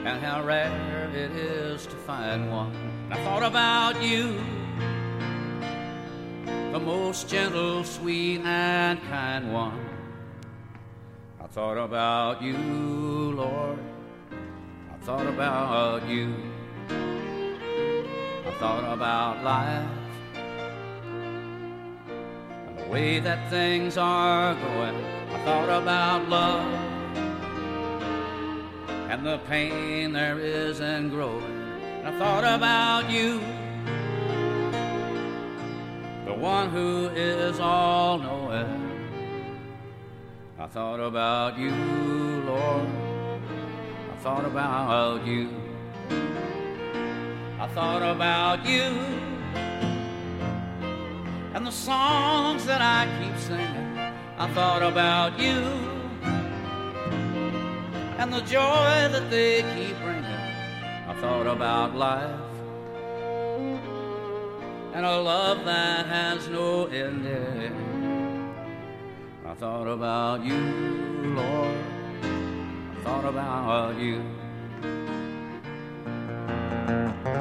and how rare it is to find one. And I thought about you, the most gentle, sweet, and kind one. I thought about you, Lord. I thought about you. I thought about life and the way that things are going. I thought about love and the pain there is in growing. And I thought about you, the one who is all-knowing. I thought about you, Lord. I thought about you. I thought about you and the songs that I keep singing. I thought about you and the joy that they keep bringing. I thought about life and a love that has no ending. I thought about you, Lord. I thought about you.